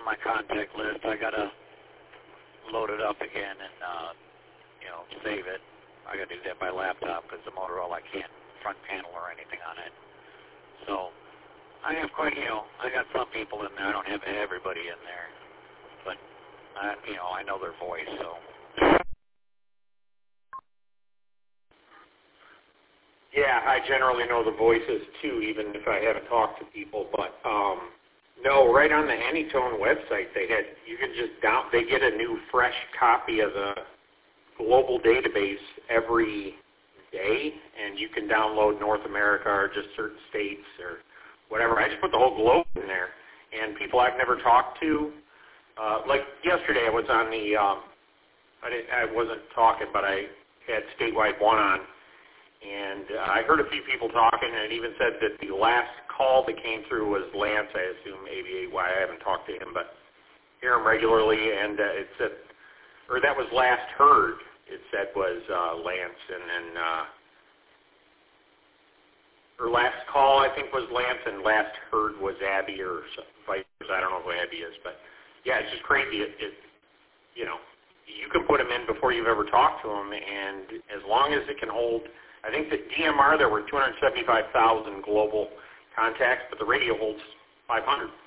my contact list. I gotta load it up again and save it. I gotta do that by laptop because the Motorola I can't front panel or anything on it. So I have quite, I got some people in there. I don't have everybody in there, but I know their voice. So yeah, I generally know the voices too, even if I haven't talked to people. But no, right on the Anytone website, they get a new fresh copy of the global database every day, and you can download North America or just certain states or whatever. I just put the whole globe in there, and people I've never talked to. Like yesterday, I was on the. I wasn't talking, but I had Statewide One on, and I heard a few people talking, and it even said that the last call that came through was Lance. I assume AV8Y. I haven't talked to him, but hear him regularly, and it said, or that was last heard. It said was Lance, and then or last call I think was Lance, and last heard was Abby or vice versa. I don't know who Abby is, but yeah, it's just crazy. You can put him in before you've ever talked to him, and as long as it can hold. I think the DMR there were 275,000 global contacts, but the radio holds 500.